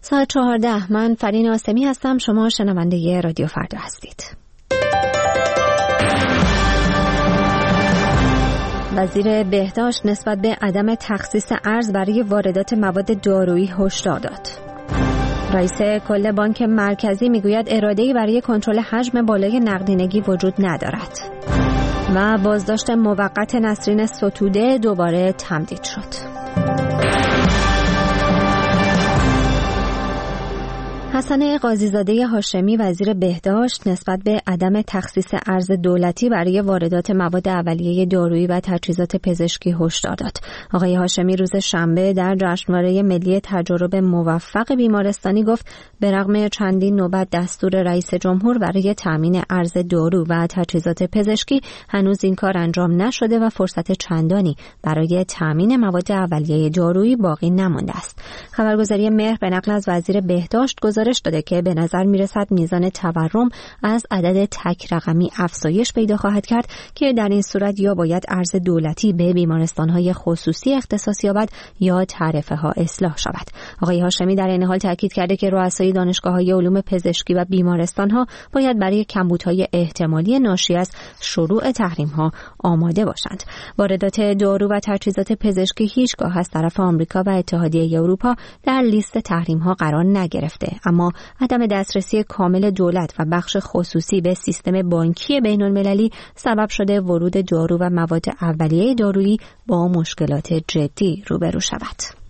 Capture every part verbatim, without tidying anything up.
ساعت چهارده. من فرین آسمی هستم. شما شنونده رادیو فردا هستید. وزیر بهداشت نسبت به عدم تخصیص ارز برای واردات مواد دارویی هشدار داد. رئیس کل بانک مرکزی میگوید اراده‌ای برای کنترل حجم بالای نقدینگی وجود ندارد. و بازداشت موقت نسرین ستوده دوباره تمدید شد. حسن قاضیزاده هاشمی وزیر بهداشت نسبت به عدم تخصیص ارز دولتی برای واردات مواد اولیه دارویی و تجهیزات پزشکی هشدار داد. آقای هاشمی روز شنبه در جشنواره ملی تجارب موفق بیمارستانی گفت به رغم چندین نوبت دستور رئیس جمهور برای تامین ارز دارو و تجهیزات پزشکی هنوز این کار انجام نشده و فرصت چندانی برای تامین مواد اولیه دارویی باقی نمانده است. خبرگزاری مهر به نقل از وزیر بهداشت گزارش داده که به نظر میرسد میزان تورم از عدد تک رقمی افزایش پیدا خواهد کرد که در این صورت یا باید ارز دولتی به بیمارستان‌های خصوصی اختصاص یابد یا تعرفه ها اصلاح شود. آقای هاشمی در این حال تاکید کرده که رؤسای دانشگاه‌های علوم پزشکی و بیمارستان‌ها باید برای کمبودهای احتمالی ناشی از شروع تحریم‌ها آماده باشند. واردات دارو و تجهیزات پزشکی هیچگاه از طرف آمریکا و اتحادیه اروپا در لیست تحریم‌ها قرار نگرفته، اما عدم دسترسی کامل دولت و بخش خصوصی به سیستم بانکی بین‌المللی سبب شده ورود دارو و مواد اولیه دارویی با مشکلات جدی روبرو شود.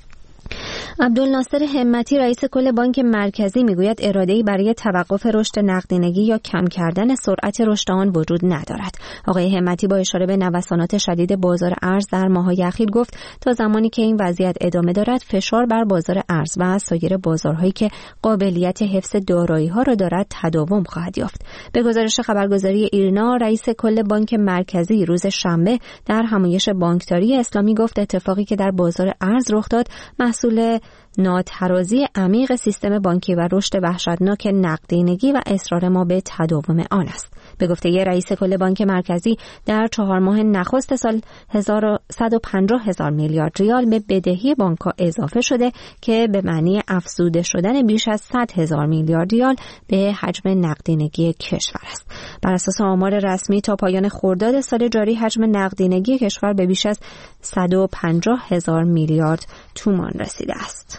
عبدالناصر همتی رئیس کل بانک مرکزی میگوید اراده‌ای برای توقف رشد نقدینگی یا کم کردن سرعت رشد آن وجود ندارد. آقای همتی با اشاره به نوسانات شدید بازار ارز در ماه‌های اخیر گفت تا زمانی که این وضعیت ادامه دارد فشار بر بازار ارز و سایر بازارهایی که قابلیت حفظ دارایی‌ها را دارد تداوم خواهد یافت. به گزارش خبرگزاری ایرنا رئیس کل بانک مرکزی روز شنبه در همایش بانکداری اسلامی گفت اتفاقی که در بازار ارز رخ داد محصول ناترازی عمیق سیستم بانکی و رشد وحشتناک نقدینگی و اصرار ما به تداوم آن است. به گفته ی رئیس کل بانک مرکزی در چهار ماه نخست سال صد و پنجاه هزار میلیارد ریال به بدهی بانک‌ها اضافه شده که به معنی افزوده شدن بیش از صد هزار میلیارد ریال به حجم نقدینگی کشور است. بر اساس آمار رسمی تا پایان خرداد سال جاری حجم نقدینگی کشور به بیش از صد و پنجاه هزار میلیارد تومان رسیده است.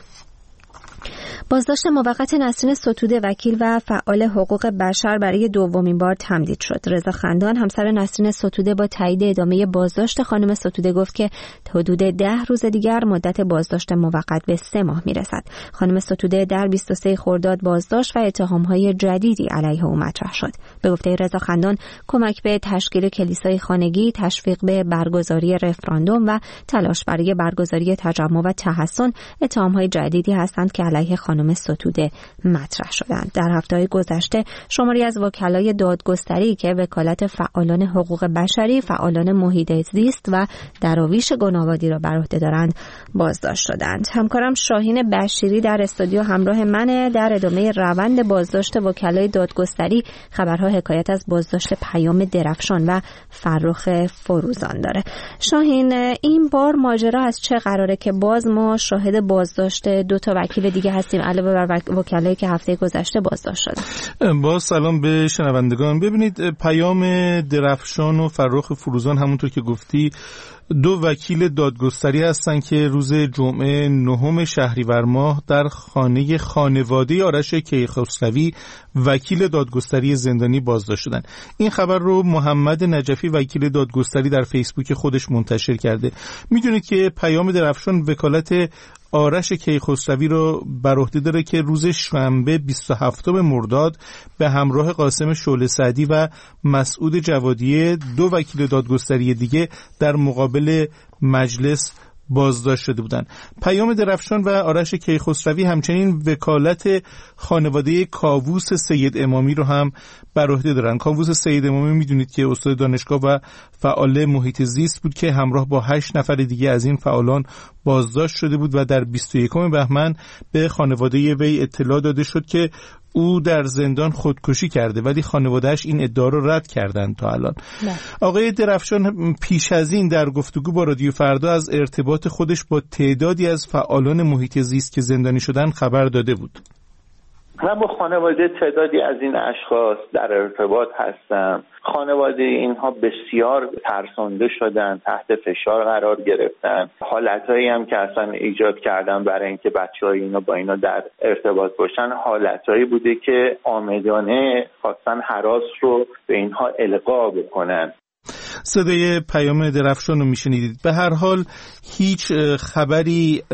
بازداشت موقت نسرین ستوده وکیل و فعال حقوق بشر برای دومین بار تمدید شد. رضا خندان همسر نسرین ستوده با تایید ادامه بازداشت خانم ستوده گفت که حدود ده روز دیگر مدت بازداشت موقت به سه ماه میرسد. خانم ستوده در بیست و سوم خرداد بازداشت و اتهام‌های جدیدی علیه او مطرح شد. به گفته رضا خندان کمک به تشکیل کلیسای خانگی، تشویق به برگزاری رفراندوم و تلاش برای برگزاری تجمع و تحسن اتهام‌های جدیدی هستند که علیه خانم ستوده مطرح شدند. در هفته‌های گذشته شماری از وکلای دادگستری که وکالت فعالان حقوق بشری، فعالان محیط زیست و دراویش گناه‌آوری را بر عهده دارند بازداشت شدند. همکارم شاهین بشیری در استودیو همراه منه. در ادامه روند بازداشت وکلای دادگستری خبرها حکایت از بازداشت پیام درفشان و فرخ فروزان داره. شاهین، این بار ماجرا از چه قراره که باز ما شاهد بازداشت دو تا وکیل دیگه هستیم علاوه بر وکلایی که هفته گذشته بازداشت شدن؟ با سلام به شنوندگان. ببینید پیام درفشان و فرخ فروزان همونطور که گفتی دو وکیل دادگستری هستن که روز جمعه نهم شهریور ماه در خانه خانواده آرش کیخسروی وکیل دادگستری زندانی بازداشت شدن. این خبر رو محمد نجفی وکیل دادگستری در فیسبوک خودش منتشر کرده. میدونید که پیام درفشان وکالت آرش کیخسروی رو بر عهده داره که روز شنبه بیست و هفتم مرداد به همراه قاسم شعله سعدی و مسعود جوادیه دو وکیل دادگستری دیگه در مقابل مجلس بازداشت شده بودند. پیام درفشان و آرش کیخسروی همچنین وکالت خانواده کاووس سید امامی رو هم بر عهده دارن. کاووس سید امامی میدونید که استاد دانشگاه و فعال محیط زیست بود که همراه با هشت نفر دیگه از این فعالان بازداشت شده بود و در بیست و یکم بهمن به خانواده وی اطلاع داده شد که او در زندان خودکشی کرده، ولی خانواده‌اش این ادعا رو رد کردن تا الان. نه. آقای درفشان پیش از این در گفتگو با رادیو فردا از ارتباط خودش با تعدادی از فعالان محیط زیست که زندانی شدن خبر داده بود. من با خانواده تعدادی از این اشخاص در ارتباط هستم. خانواده اینها بسیار ترسانده شدن، تحت فشار قرار گرفتن. حالتایی هم که اصلا ایجاد کردن برای اینکه بچه‌های اینا با اینا در ارتباط باشن، حالتایی بوده که عامدانه خواستن هراس رو به اینها القا بکنن. صدای پیام درفشان رو میشنیدید. به هر حال هیچ خبری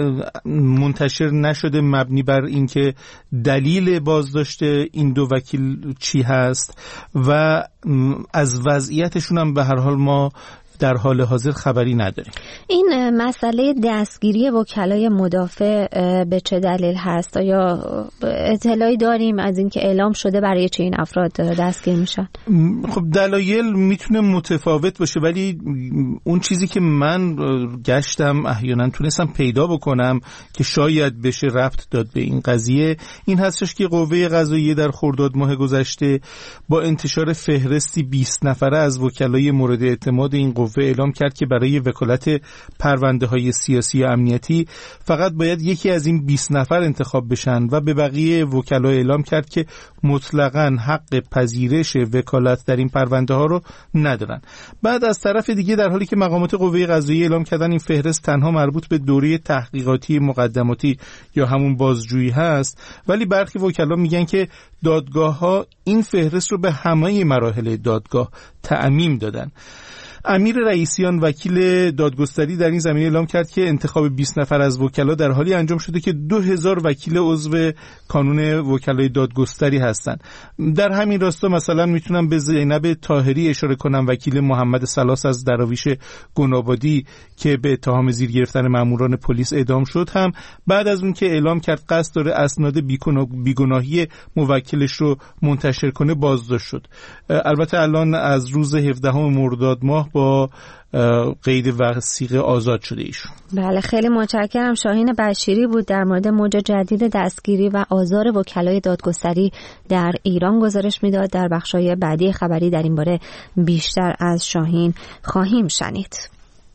منتشر نشده مبنی بر اینکه دلیل بازداشت این دو وکیل چی هست و از وضعیتشون هم به هر حال ما در حال حاضر خبری نداریم. این مسئله دستگیری وکلای مدافع به چه دلیل هست؟ یا اطلاعی داریم از اینکه اعلام شده برای چه این افراد دستگیر میشن؟ خب دلایل میتونه متفاوت باشه، ولی اون چیزی که من گشتم احیانا تونستم پیدا بکنم که شاید بشه ربط داد به این قضیه این هستش که قوه قضاییه در خرداد ماه گذشته با انتشار فهرستی بیست نفره از وکلای مورد اعتماد این قوه اعلام کرد که برای وکالت پرونده‌های سیاسی و امنیتی فقط باید یکی از این بیست نفر انتخاب بشن و به بقیه وکلا اعلام کرد که مطلقاً حق پذیرش وکالت در این پرونده‌ها رو ندارن. بعد از طرف دیگه در حالی که مقامات قوه قضاییه اعلام کردن این فهرست تنها مربوط به دوره تحقیقاتی مقدماتی یا همون بازجویی هست، ولی برخی وکلا میگن که دادگاه‌ها این فهرست رو به همه مراحل دادگاه تعمیم دادن. امیر رئیسیان وکیل دادگستری در این زمینه اعلام کرد که انتخاب بیست نفر از وکلا در حالی انجام شده که دو هزار وکیل عضو کانون وکلای دادگستری هستند. در همین راستا مثلا میتونم به زینب طاهری اشاره کنم، وکیل محمد سلاس از دراویش گنابادی که به اتهام زیر گرفتن ماموران پلیس اعدام شد هم بعد از اون که اعلام کرد قصد داره اسناد بیگناهی موکلش رو منتشر کنه بازداشت شد. البته الان از روز هفدهم مرداد ماه با قید وثیقه آزاد شده ایشون. بله خیلی متشکرم. شاهین بشیری بود در مورد موج جدید دستگیری و آزار وکلای دادگستری در ایران گزارش میداد. در بخش‌های بعدی خبری در این باره بیشتر از شاهین خواهیم شنید.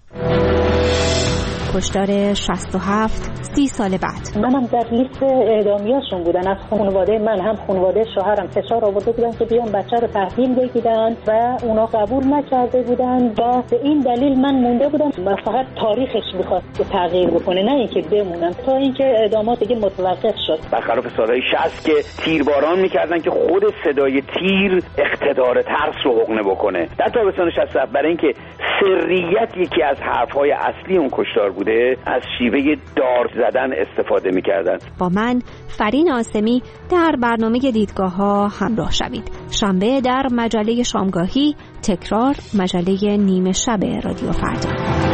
کشتار شصت و هفت سی سال بعد. منم در لیست اعدامیاشون بودن. از خانواده من هم خانواده شوهرم فشار آورده بودن که بیان بچه رو تحویل بگیرن و اونا قبول نکرده بودن و به این دلیل من مونده بودم. فقط تاریخش می‌خواست تغییر بکنه، نه اینکه بمونم، تا اینکه اعدامات دیگه متوقف شد. برخلاف سالهای شصت که تیرباران می‌کردن که خود صدای تیر اقتدار ترس رو حقنه بکنه. در تابستان شصت و هفت برای اینکه سریت یکی از حرف‌های اصلی اون کشتار بود از شیوه دار زدن استفاده می‌کردند. با من فرین آسمی در برنامه دیدگاه‌ها همراه شوید. شنبه در مجله شامگاهی، تکرار مجله نیمه شب رادیو فردا.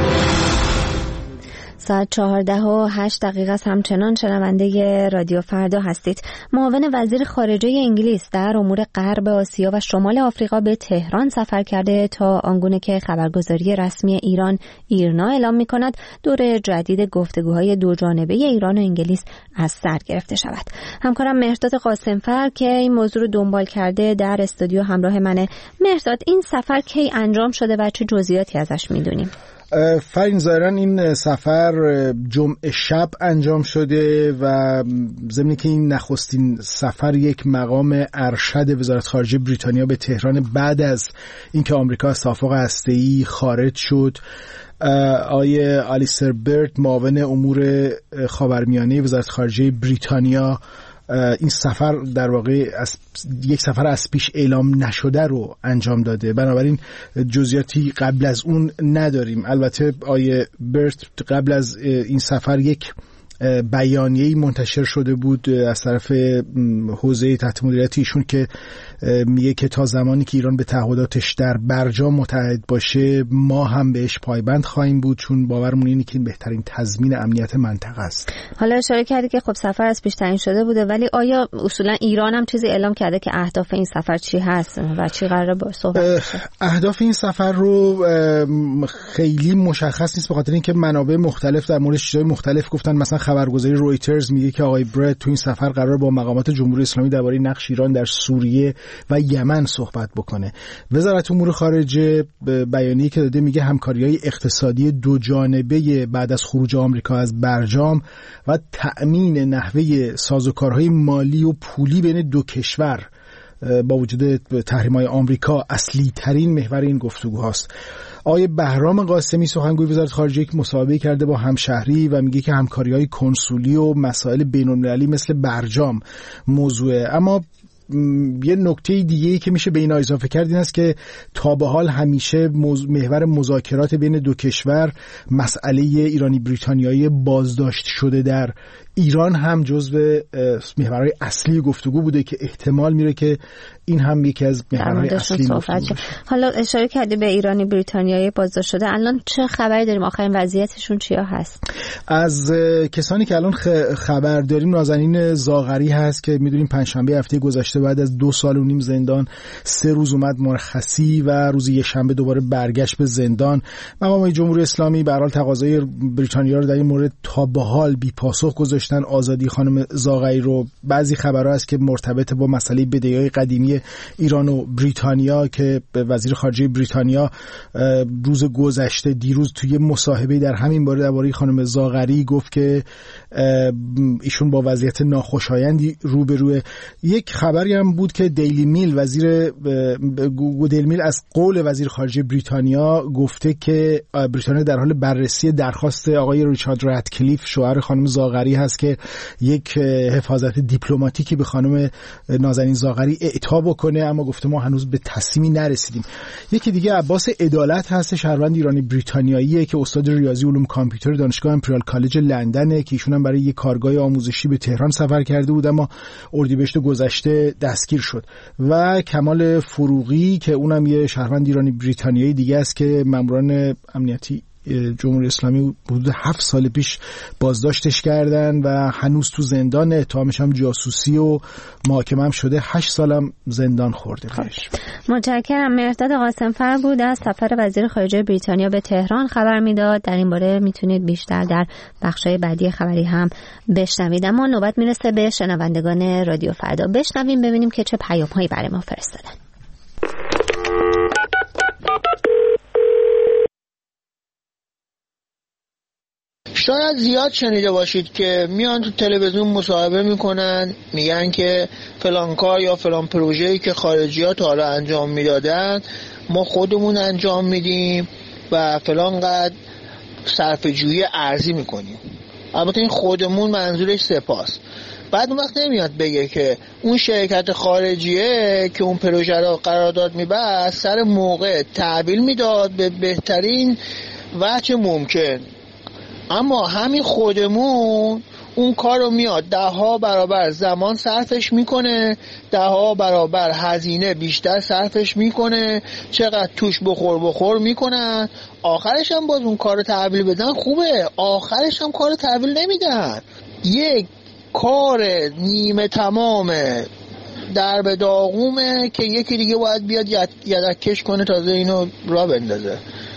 ساعت چهارده و هشت دقیقه است. همچنان شنونده رادیو فردا هستید. معاون وزیر خارجه انگلیس در امور غرب آسیا و شمال آفریقا به تهران سفر کرده تا آنگونه که خبرگزاری رسمی ایران ایرنا اعلام می‌کند دور جدید گفتگوهای دو جانبه ایران و انگلیس از سر گرفته شود. همکارم مهرداد قاسمفر که این موضوع رو دنبال کرده در استودیو همراه منه. مهرداد، این سفر کی انجام شده و چه جزئیاتی ازش می‌دونیم؟ فرین ظاهراً این سفر جمعه شب انجام شده و ضمن که این نخستین سفر یک مقام ارشد وزارت خارجه بریتانیا به تهران بعد از اینکه آمریکا از توافق هسته‌ای خارج شد. آیه آلیستر برت معاون امور خاورمیانه وزارت خارجه بریتانیا این سفر در واقع از یک سفر از پیش اعلام نشده رو انجام داده، بنابراین جزئیاتی قبل از اون نداریم. البته آیه برت قبل از این سفر یک بیانیه‌ای منتشر شده بود از طرف حوزه تحت مدیریت ایشون که میگه که تا زمانی که ایران به تعهداتش در برجام متحد باشه ما هم بهش پایبند خواهیم بود، چون باورمون اینه که این بهترین تضمین امنیت منطقه است. حالا اشاره کردی که خب سفر از پیش تعیین شده بوده، ولی آیا اصولا ایران هم چیزی اعلام کرده که اهداف این سفر چی هست و چی قراره با صحبت بشه؟ اهداف این سفر رو خیلی مشخص نیست، به خاطر اینکه منابع مختلف در مورد چیزهای مختلف گفتن. مثلا خبرگزاری رویترز میگه که آقای برد تو این سفر قرار با مقامات جمهوری اسلامی درباره نقش ایران در سوریه و یمن صحبت بکنه. وزارت امور خارجه بیانیه‌ای که داده میگه همکاری‌های اقتصادی دو جانبه بعد از خروج آمریکا از برجام و تأمین نحوه سازوکارهای مالی و پولی بین دو کشور با وجود تحریم‌های آمریکا اصلی ترین محور این گفتگو هاست. آقای بهرام قاسمی سخنگوی وزارت خارجه یک مصاحبه کرده با همشهری و میگه که همکاری‌های کنسولی و مسائل بین‌المللی مثل برجام موضوعه. اما یه نکته دیگه‌ای که میشه به این اضافه کرد این است که تا به حال همیشه محور مذاکرات بین دو کشور مسئله ایرانی بریتانیایی بازداشت شده در ایران هم جزو محورهای اصلی گفتگو بوده که احتمال میره که این هم یکی از محورهای اصلی گفتگو. حالا اشاره کردی به ایرانی بریتانیایی بازداشت شده، الان چه خبری داریم؟ آخرین وضعیتشون چیا هست؟ از کسانی که الان خبر داریم نازنین زاغری هست که میدونیم پنجشنبه هفته گذشته بعد از دو سال و نیم زندان سه روز اومد مرخصی و روز یکشنبه دوباره برگشت به زندان. مقامات جمهوری اسلامی به هر حال تقاضای بریتانیا رو در این مورد تا به حال بی پاسخ گذاشتن. آزادی خانم زاغری رو بعضی خبرها هست که مرتبط با مسئله بدهی‌های قدیمی ایران و بریتانیا که وزیر خارجه بریتانیا روز گذشته دیروز توی مصاحبه در همین باره درباره خانم زاغری گفت که ایشون با وضعیت ناخوشایندی روبروه. یک خبری هم بود که دیلی میل وزیر دیلی میل از قول وزیر خارجه بریتانیا گفته که بریتانیا در حال بررسی درخواست آقای ریچارد رادکلیف شوهر خانم زاغری هست که یک حفاظت دیپلماتیکی به خانم نازنین زاغری اعطا بکنه، اما گفته ما هنوز به تصمیمی نرسیدیم. یکی دیگه عباس عدالت هست، شهروند ایرانی بریتانیاییه که استاد ریاضی علوم کامپیوتر دانشگاه امپریال کالج لندنه که ایشون هم برای یک کارگاه آموزشی به تهران سفر کرده بود اما اردیبهشت گذشته دستگیر شد. و کمال فروغی که اونم یه شهروند ایرانی بریتانیایی دیگه است که ماموران امنیتی جمهوری اسلامی حدود هفت سال پیش بازداشتش کردن و هنوز تو زندان، اتهامش هم جاسوسی و محاکمه هم شده، هشت سالم زندان خورده بهش. متشکرم. مهرداد قاسمفر بود از سفر وزیر خارجه بریتانیا به تهران خبر میداد. در این باره میتونید بیشتر در بخشای بعدی خبری هم بشنوید. اما نوبت میرسه به شنوندگان رادیو فردا. بشنویم ببینیم که چه پیام‌هایی برای ما فرستادن. شاید زیاد شنیده باشید که میان تو تلویزیون مصاحبه میکنن میگن که فلان کار یا فلان پروژه‌ای که خارجی‌ها تا حالا انجام میدادن ما خودمون انجام میدیم و فلان قد صرفه‌جویی ارزی میکنیم. البته این خودمون منظورش سپاس. بعد اون وقت نمیاد بگه که اون شرکت خارجیه که اون پروژه رو قرارداد میبست سر موقع تحویل میداد به بهترین وجه ممکن، اما همین خودمون اون کار رو میاد ده ها برابر زمان صرفش میکنه، ده ها برابر هزینه بیشتر صرفش میکنه، چقدر توش بخور بخور میکنن، آخرش هم باز اون کار رو تحویل بدن خوبه، آخرش هم کار رو تحویل نمیدن. یک کار نیمه تمامه در به داغومه که یکی دیگه باید بیاد یدکش کنه تازه اینو را بندازه.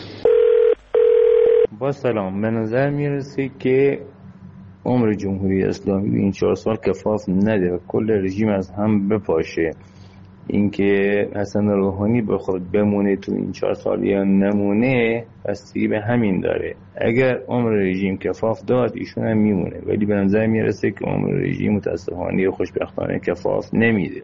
با سلام، به نظر میرسه که عمر جمهوری اسلامی این چهار سال کفاف نده و کل رژیم از هم بپاشه. اینکه حسن روحانی بخواد بمونه تو این چهار سال یا نمونه بستگی به همین داره. اگر عمر رژیم کفاف داد ایشون هم میمونه، ولی به نظر میرسه که عمر رژیم متاسفانه خوشبختانه کفاف نمیده.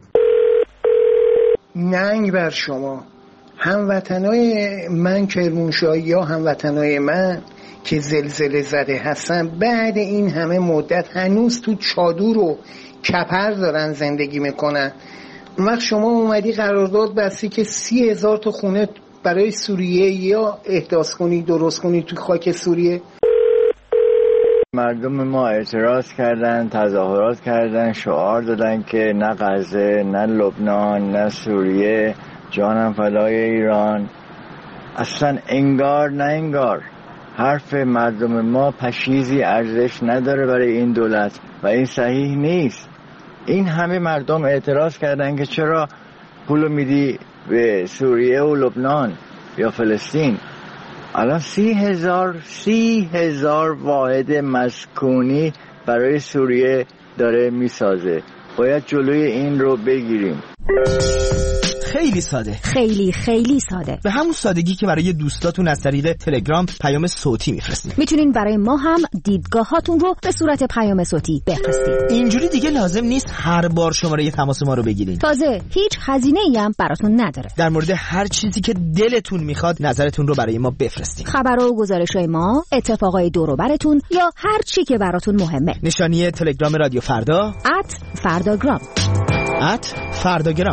ننگ بر شما هموطنای من کرمانشاهی یا هموطنای من که زلزله زده هستن، بعد این همه مدت هنوز تو چادر و کپر دارن زندگی میکنن. اون وقت شما اومدی قرارداد بستی که سی هزار تا خونه برای سوریه یا احداث کنی درست کنی تو خاک سوریه. مردم ما اعتراض کردن، تظاهرات کردن، شعار دادن که نه غزه، نه لبنان، نه سوریه، جانم فدای ایران. اصلا انگار نه انگار حرف مردم ما پشیزی ارزش نداره برای این دولت و این صحیح نیست. این همه مردم اعتراض کردن که چرا پولو میدی به سوریه و لبنان یا فلسطین. الان سی هزار سی هزار واحد مسکونی برای سوریه داره میسازه. باید جلوی این رو بگیریم. خیلی ساده، خیلی خیلی ساده، به همون سادگی که برای دوستاتون از طریق تلگرام پیام صوتی میفرستید. میتونین برای ما هم دیدگاهاتون رو به صورت پیام صوتی بفرستید. اینجوری دیگه لازم نیست هر بار شماره تماس ما رو بگیرین. تازه هیچ هزینه‌ای هم براتون نداره. در مورد هر چیزی که دلتون میخواد نظرتون رو برای ما بفرستید. خبرها و گزارش‌های ما، اتفاقای دور و براتون یا هر چی که براتون مهمه. نشانی تلگرام رادیو فردا ات فرداگرام ات فرداگرام.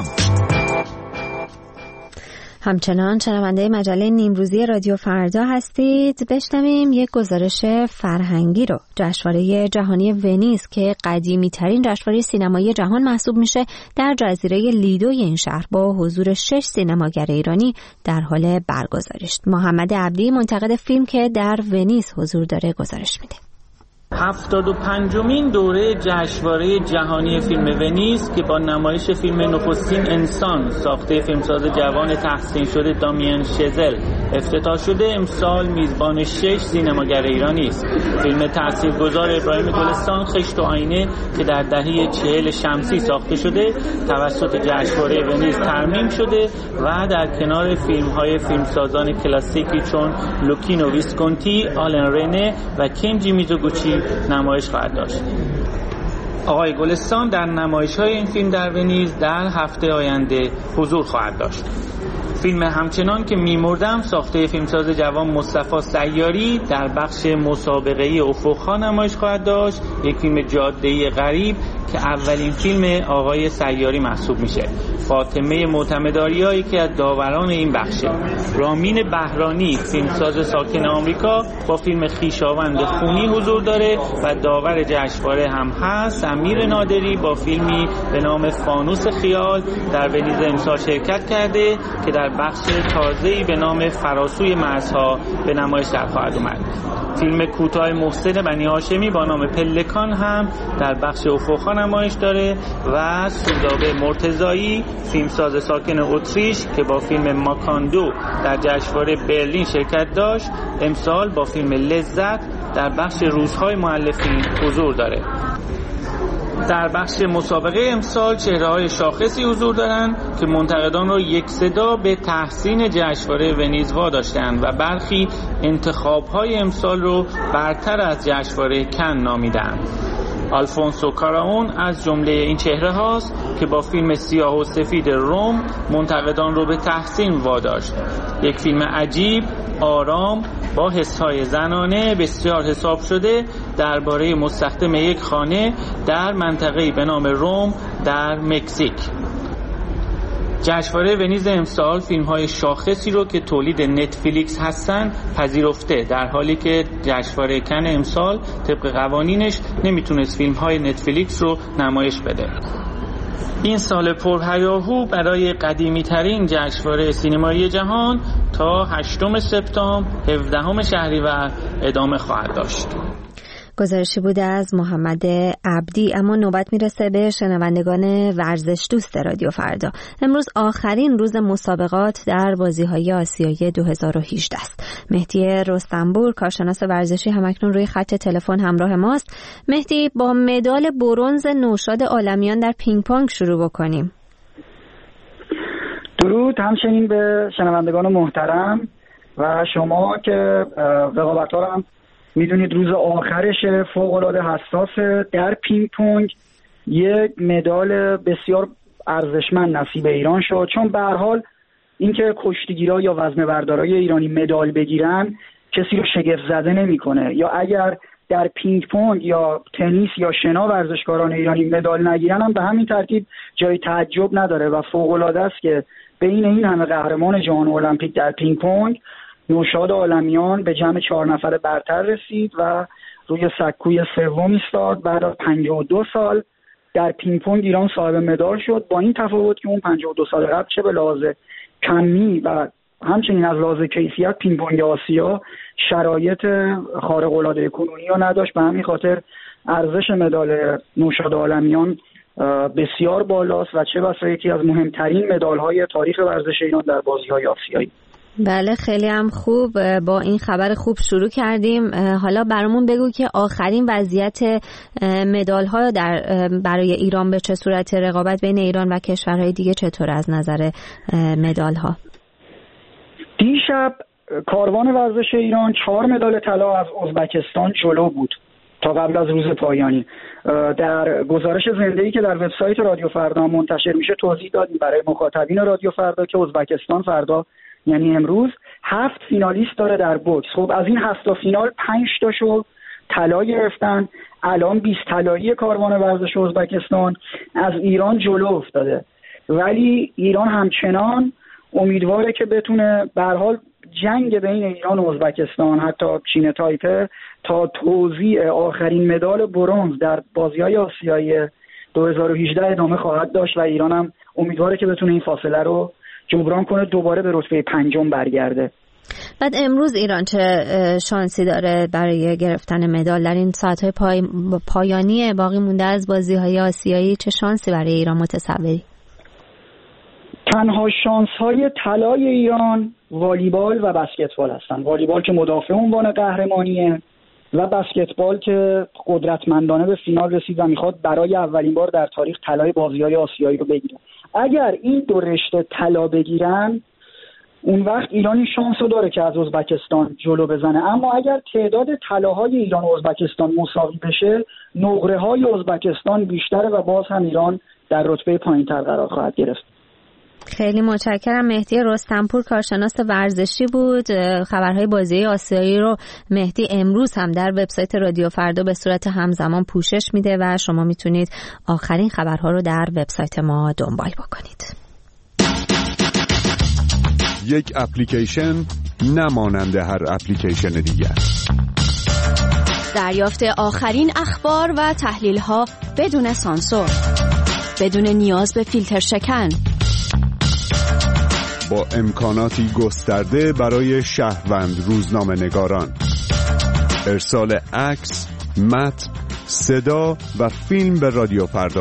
همچنان شنونده مجله نیمروزی رادیو فردا هستید. بشنویم یک گزارش فرهنگی رو. جشنواره جهانی ونیز که قدیمی ترین جشنواره سینمایی جهان محسوب میشه در جزیره لیدوی این شهر با حضور شش سینماگر ایرانی در حال برگزاری است. محمد عبدی منتقد فیلم که در ونیز حضور داره گزارش میده. هفتاد و پنجمین دوره جشنواره جهانی فیلم ونیز که با نمایش فیلم نخستین انسان ساخته فیلمساز جوان تحسین شده دامین شزل افتتاح شده، امسال میزبان شش سینماگر ایرانی است. فیلم تاثیرگذار ابراهیم گلستان خشت و آینه که در دهه چهل شمسی ساخته شده توسط جشنواره ونیز ترمیم شده و در کنار فیلم‌های فیلمسازان کلاسیکی چون لوکینو ویسکونتی، آلن رنه و کنجی میزوگوچی نمایش خواهد داشت. آقای گلستان در نمایش‌های این فیلم در ونیز در هفته آینده حضور خواهد داشت. فیلم همچنان که میمردم ساخته فیلمساز جوان مصطفی سیاری در بخش مسابقه‌ای افق‌ها نمایش خواهد داشت. یک فیلم جاده‌ای غریب که اولین فیلم آقای سیاری محسوب میشه. فاطمه معتمدآریا که از داوران این بخشه. رامین بهرانی فیلمساز ساکن آمریکا با فیلم خویشاوند خونی حضور داره و داور جشنواره هم هست. امیر نادری با فیلمی به نام فانوس خیال در ونیز امسال شرکت کرده که در بخش تازه‌ای به نام فراسوی مرزها به نمایش در خواهد اومد. فیلم کوتاه محسن بنی هاشمی با نام پلکان هم در بخش افق‌ها نمایش داره و سودابه مرتضایی فیلمساز ساکن اتریش که با فیلم ماکاندو در جشنواره برلین شرکت داشت امسال با فیلم لذت در بخش روزهای مؤلفین حضور داره. در بخش مسابقه امسال چهره‌های شاخصی حضور دارند که منتقدان را یک صدا به تحسین جشنواره ونیز واداشتند و برخی انتخاب‌های امسال رو برتر از جشنواره کن نامیدند. آلفونسو کاراون از جمله این چهره هاست که با فیلم سیاه و سفید روم منتقدان رو به تحسین واداشت. یک فیلم عجیب، آرام، با حس‌های زنانه بسیار حساب شده درباره مستخدم یک خانه در منطقه‌ای به نام روم در مکزیک. جشنواره ونیز امسال فیلم‌های شاخصی رو که تولید نتفلیکس هستن پذیرفته، در حالی که جشنواره کن امسال طبق قوانینش نمیتونست فیلم‌های نتفلیکس رو نمایش بده. این سال پرهیاهو برای قدیمی ترین جشنواره سینمایی جهان تا هشتم سپتامبر هفدهم شهریور ادامه خواهد داشت. گزارشی بوده از محمد عبدی. اما نوبت میرسه به شنوندگان ورزش دوست رادیو فردا. امروز آخرین روز مسابقات در بازی‌های آسیایی دو هزار و هجده است. مهدی رستنپور کارشناس ورزشی همکنون روی خط تلفن همراه ماست. مهدی، با مدال برنز نوشاد عالمیان در پینگ پونگ شروع بکنیم. درود همچنین به شنوندگان محترم و شما که رقابت‌ها رو هم میدونید روز آخرش فوق‌العاده حساسه. در پینگ پونگ یک مدال بسیار ارزشمند نصیب ایران شد، چون به هر حال اینکه کشتیگیرا یا وزنه بردارای ایرانی مدال بگیرن کسی رو شگفت زده نمیکنه، یا اگر در پینگ پونگ یا تنیس یا شنا ورزشکاران ایرانی مدال نگیرن هم به همین ترتیب جای تعجب نداره و فوق‌العاده است که بین این همه قهرمان جهان المپیک در پینگ پونگ نوشاد عالمیان به جمع چهار نفر برتر رسید و روی سکوی سوم ایستاد. بعد از پنجاه و دو سال در پینگ پونگ ایران صاحب مدال شد، با این تفاوت که اون پنجاه و دو سال قبل چه به لحاظ کمی و همچنین از لحاظ کیفیت پینگ پونگ آسیا شرایط خارق العاده کنونی رو نداشت. به همین خاطر ارزش مدال نوشاد عالمیان بسیار بالاست و چه بسا یکی از مهمترین مدال‌های تاریخ ورزش ایران در بازی‌های آسیایی. بله خیلی هم خوب. با این خبر خوب شروع کردیم. حالا برامون بگو که آخرین وضعیت مدال‌ها در برای ایران به چه صورت، رقابت بین ایران و کشورهای دیگه چطور از نظر مدال‌ها؟ دیشب کاروان ورزش ایران چهار مدال طلا از ازبکستان جلو بود تا قبل از روز پایانی. در گزارش زنده‌ای که در وبسایت رادیو فردا منتشر میشه توضیح دادیم برای مخاطبین رادیو فردا که ازبکستان فردا یعنی امروز هفت فینالیست داره در بوکس. خب از این هفت تا فینال پنج تاشو طلا گرفتن. الان بیست طلایی کاروان ورزش ازبکستان از ایران جلو افتاده، ولی ایران همچنان امیدواره که بتونه به هر حال جنگ بین ایران و ازبکستان حتی چین تایپه تا توزیع آخرین مدال برنز در بازی‌های آسیایی دو هزار و هجده ادامه خواهد داشت و ایران هم امیدواره که بتونه این فاصله رو جبران کنه، دوباره به رتبه پنجم برگرده. بعد امروز ایران چه شانسی داره برای گرفتن مدال در این ساعت‌های پای... پایانی باقی مونده از بازی‌های آسیایی؟ چه شانسی برای ایران متصوری؟ تنها شانس‌های طلای ایران والیبال و بسکتبال هستن. والیبال که مدافع عنوان قهرمانیه و بسکتبال که قدرتمندانه به فینال رسید و میخواد برای اولین بار در تاریخ طلای بازی‌های آسیایی رو بگیره. اگر این دو رشته طلا بگیرن اون وقت ایران این شانس رو داره که از ازبکستان جلو بزنه، اما اگر تعداد طلاهای ایران و ازبکستان مساوی بشه نقره‌های ازبکستان بیشتره و باز هم ایران در رتبه پایین‌تر قرار خواهد گرفت. خیلی متشکرم. مهدی رستمپور کارشناس ورزشی بود. خبرهای بازی آسیایی رو مهدی امروز هم در وبسایت رادیو فردا به صورت همزمان پوشش میده و شما میتونید آخرین خبرها رو در وبسایت ما دنبال بکنید. یک اپلیکیشن نمانند هر اپلیکیشن دیگر. دریافت آخرین اخبار و تحلیل‌ها بدون سانسور، بدون نیاز به فیلتر شکن، با امکاناتی گسترده برای شهروند روزنامه نگاران، ارسال عکس، متن، صدا و فیلم به رادیو فردا.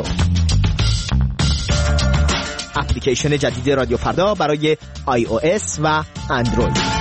اپلیکیشن جدید رادیو فردا برای آی او اس و اندروید.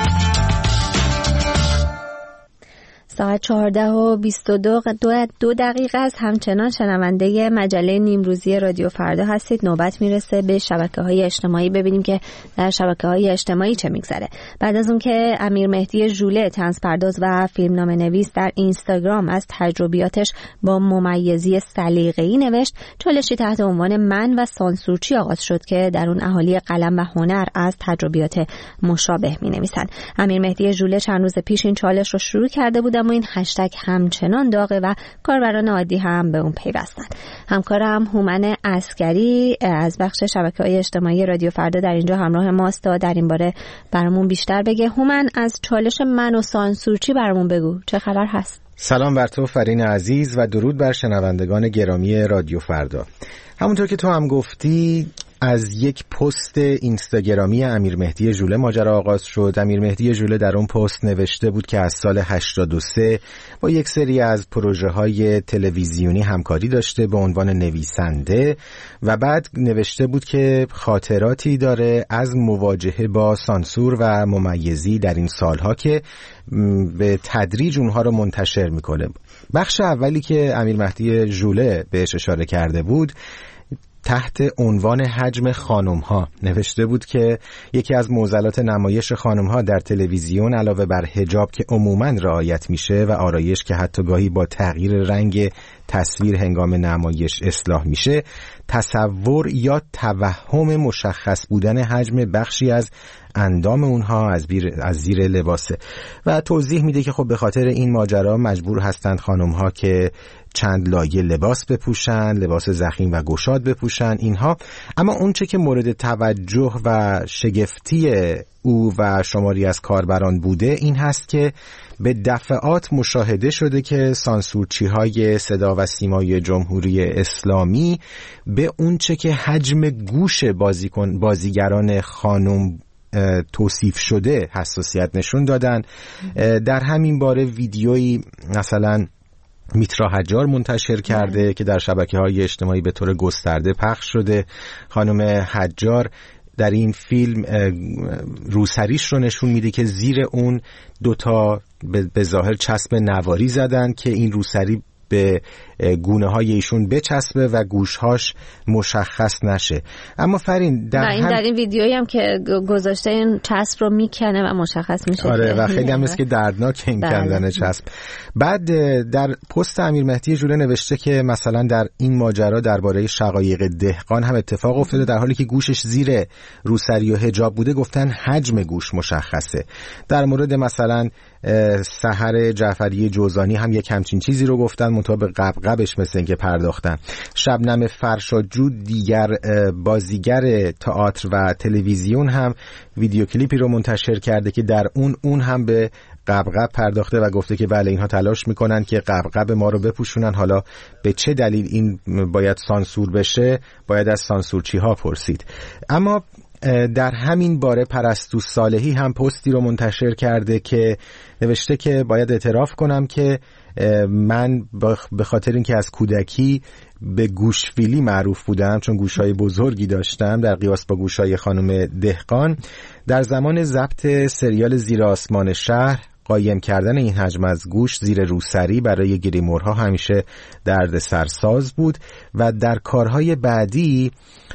ساعت چهارده و بیست و دو, دو دقیقه است. همچنان شنونده مجله نیمروزی رادیو فردا هستید. نوبت میرسه به شبکه‌های اجتماعی، ببینیم که در شبکه‌های اجتماعی چه میگذره. بعد از اون که امیر مهدی ژوله طنزپرداز و فیلمنامه نویس در اینستاگرام از تجربیاتش با ممیزی سلیقه‌ای نوشت، چالشی تحت عنوان من و سانسورچی آغاز شد که در اون اهالی قلم و هنر از تجربیات مشابه می‌نویسند. امیر مهدی ژوله چند روز پیش این چالش رو شروع کرده بود، اما این هشتگ همچنان داغه و کاربران عادی هم به اون پیوستن. همکارم هومن عسکری از بخش شبکه‌های اجتماعی رادیو فردا در اینجا همراه ماست تا در این باره برامون بیشتر بگه. هومن، از چالش من و سانسورچی برامون بگو، چه خبر هست؟ سلام بر تو فرین عزیز و درود بر شنوندگان گرامی رادیو فردا. همونطور که تو هم گفتی از یک پست اینستاگرامی امیر مهدی ژوله ماجرا آغاز شد. امیر مهدی ژوله در اون پست نوشته بود که از سال هشتاد و سه با یک سری از پروژه‌های تلویزیونی همکاری داشته به عنوان نویسنده و بعد نوشته بود که خاطراتی داره از مواجهه با سانسور و ممیزی در این سالها که به تدریج اونها رو منتشر میکنه. بخش اولی که امیر مهدی ژوله بهش اشاره کرده بود تحت عنوان حجم خانم‌ها نوشته بود که یکی از معضلات نمایش خانم‌ها در تلویزیون علاوه بر حجاب که عموماً رعایت میشه و آرایش که حتی گاهی با تغییر رنگ تصویر هنگام نمایش اصلاح میشه، تصور یا توهم مشخص بودن حجم بخشی از اندام اونها از, از زیر لباسه و توضیح میده که خب به خاطر این ماجرا مجبور هستند خانم‌ها که چند لایه لباس بپوشن، لباس ضخیم و گشاد بپوشن اینها. اما اون چه که مورد توجه و شگفتی او و شماری از کاربران بوده این هست که به دفعات مشاهده شده که سانسورچی‌های صدا و سیمای جمهوری اسلامی به اون چه که حجم گوش بازیکن بازیگران خانم توصیف شده حساسیت نشون دادن. در همین باره ویدیویی مثلا میترا حجار منتشر کرده ده. که در شبکه‌های اجتماعی به طور گسترده پخش شده. خانم حجار در این فیلم روسریش رو نشون میده که زیر اون دوتا به ظاهر چسب نواری زدن که این روسری به گونه های ایشون بچسبه و گوشهاش مشخص نشه. اما فرین در این هم... در این ویدیویی هم که گذاشته این چسب رو میکنه و مشخص میشه. آره و خیلی هم است که دردناک این کندن چسب. بعد در پست امیر مهدی ژوله نوشته که مثلا در این ماجرا درباره شقایق دهقان هم اتفاق افتاده، در حالی که گوشش زیر روسری و حجاب بوده گفتن حجم گوش مشخصه. در مورد مثلا سحر جعفری جوزانی هم یک همچین چیزی رو گفتن، مطابق قبقبش مثل اینکه پرداختن. شبنم فرشادجو دیگر بازیگر تئاتر و تلویزیون هم ویدیو کلیپی رو منتشر کرده که در اون اون هم به قبقب پرداخته و گفته که بله اینها تلاش میکنن که قبقب ما رو بپوشونن. حالا به چه دلیل این باید سانسور بشه باید از سانسورچی ها پرسید. اما در همین باره پرستو صالحی هم پستی رو منتشر کرده که نوشته که باید اعتراف کنم که من به خاطر اینکه از کودکی به گوشفیلی معروف بودم، چون گوشهای بزرگی داشتم در قیاس با گوشهای خانم دهقان، در زمان ضبط سریال زیر آسمان شهر قایم کردن این حجم از گوش زیر روسری برای گریمورها همیشه درد سرساز بود و در کارهای بعدی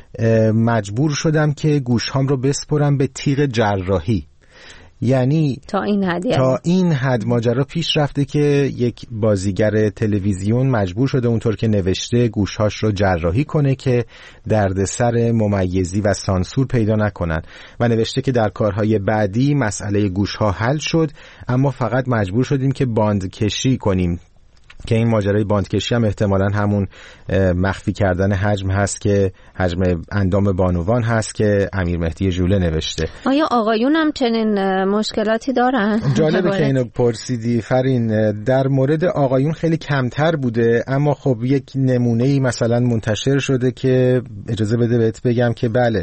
مجبور شدم که گوشهام رو بسپرم به تیغ جراحی. یعنی تا این حد تا این حد ماجرا پیش رفته که یک بازیگر تلویزیون مجبور شده اونطور که نوشته گوشهاش رو جراحی کنه که دردسر ممیزی و سانسور پیدا نکنن و نوشته که در کارهای بعدی مسئله گوشها حل شد، اما فقط مجبور شدیم که باند کشی کنیم که این ماجرای باندکشی هم احتمالاً همون مخفی کردن حجم هست که حجم اندام بانوان هست که امیر مهدی ژوله نوشته. آیا آقایون هم چنین مشکلاتی دارن؟ جالبه که اینو پرسیدی فرین. در مورد آقایون خیلی کمتر بوده، اما خب یک نمونه‌ای مثلا منتشر شده که اجازه بده بهت بگم که بله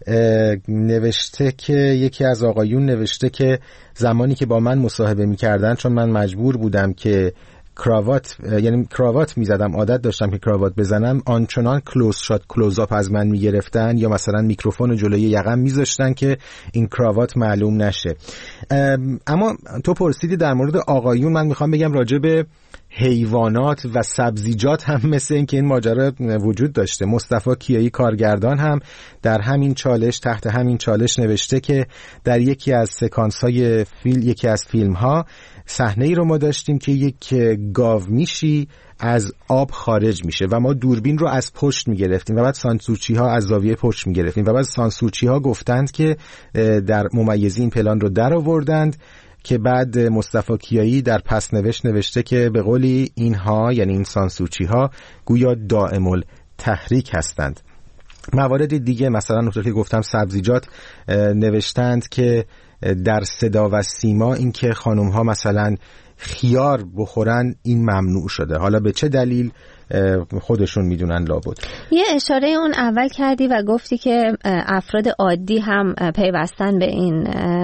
نوشته که یکی از آقایون نوشته که زمانی که با من مصاحبه می‌کردن، چون من مجبور بودم که کراوات یعنی کراوات میزدم، عادت داشتم که کراوات بزنم، آنچنان کلوز شات کلوز اپ از من میگرفتن یا مثلا میکروفون جلوی یقم میذاشتن که این کراوات معلوم نشه. اما تو پرسیدی در مورد آقایون، من میخوام بگم راجع به حیوانات و سبزیجات هم مثل این که این ماجرا وجود داشته. مصطفی کیایی کارگردان هم در همین چالش تحت همین چالش نوشته که در یکی از سکانس های فیلم یکی از فیلم ها صحنه ای رو ما داشتیم که یک گاومیشی از آب خارج میشه و ما دوربین رو از پشت میگرفتیم و بعد سانسورچی ها از زاویه پشت میگرفتیم و بعد سانسورچی ها گفتند که در ممیزی این پلان رو در آوردند که بعد مصطفی کیایی در پس نوشت نوشته که به قولی اینها یعنی این سانسورچی ها گویا دائم التحریک هستند. موارد دیگه مثلا اونطور که گفتم سبزیجات نوشتند که در صدا و سیما این که خانم ها مثلا خیار بخورن این ممنوع شده. حالا به چه دلیل خودشون میدونن لابد. یه اشاره اون اول کردی و گفتی که افراد عادی هم پیوستن به این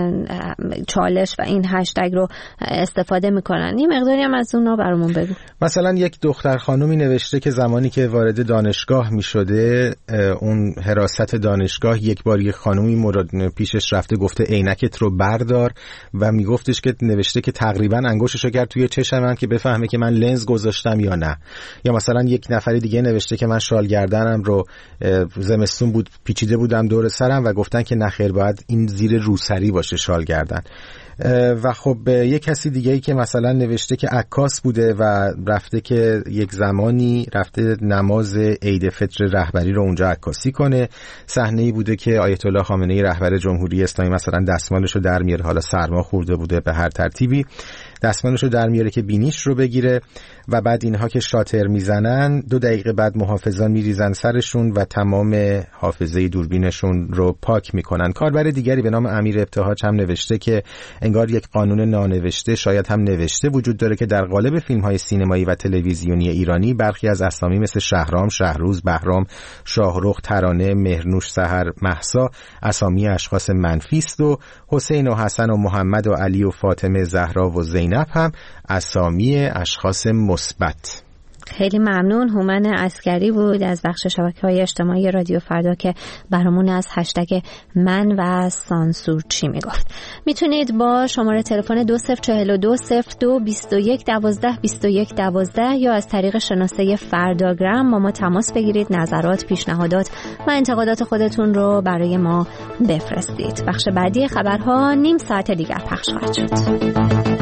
چالش و این هشتگ رو استفاده میکنن. یه مقداری هم از اونا برامون بگو. مثلا یک دختر خانومی نوشته که زمانی که وارد دانشگاه میشده، اون حراست دانشگاه یک بار یک خانومی مورد پیشش رفته گفته عینکت رو بردار و میگفتش که نوشته که تقریبا انگشتشو کرد توی چشم من که بفهمه که من لنز گذاشتم یا نه. یا مثلا یک نفر دیگه نوشته که من شال گردنم رو زمستون بود پیچیده بودم دور سرم و گفتن که نخیر باید این زیر روسری باشه شال گردن. و خب یک کسی دیگه ای که مثلا نوشته که عکاس بوده و رفته که یک زمانی رفته نماز عید فطر رهبری رو اونجا عکاسی کنه. صحنه‌ای بوده که آیت الله خامنه‌ای رهبر جمهوری اسلامی مثلا دستمالش رو در میاره، حالا سرما خورده بوده به هر ترتیبی دستمالش رو در میاره که بینیش رو بگیره و بعد اینها که شاتر میزنن دو دقیقه بعد محافظان میریزن سرشون و تمام حافظه دوربینشون رو پاک میکنن. کاربر دیگری به نام امیر ابتهاج هم نوشته که انگار یک قانون نانوشته، شاید هم نوشته، وجود داره که در قالب فیلم‌های سینمایی و تلویزیونی ایرانی برخی از اسامی مثل شهرام، شهروز، بهرام، شاهرخ، ترانه، مهرنوش، سحر، مهسا اسامی اشخاص منفی است و حسین و حسن و محمد و علی و فاطمه، زهرا و زینب هم اسامی اشخاص مثبت. خیلی ممنون. هومن عسکری بود از بخش شبکه‌های اجتماعی رادیو فردا که برامون از هشتگ من و سانسور چی میگفت. میتونید با شماره تلفن دو صفر چهل و دو صفر دو بیست و یک دوازده بیست و یک دوازده یا از طریق شناسه فرداگرام با ما تماس بگیرید، نظرات، پیشنهادات و انتقادات خودتون رو برای ما بفرستید. بخش بعدی خبرها نیم ساعت دیگر پخش خواهد شد.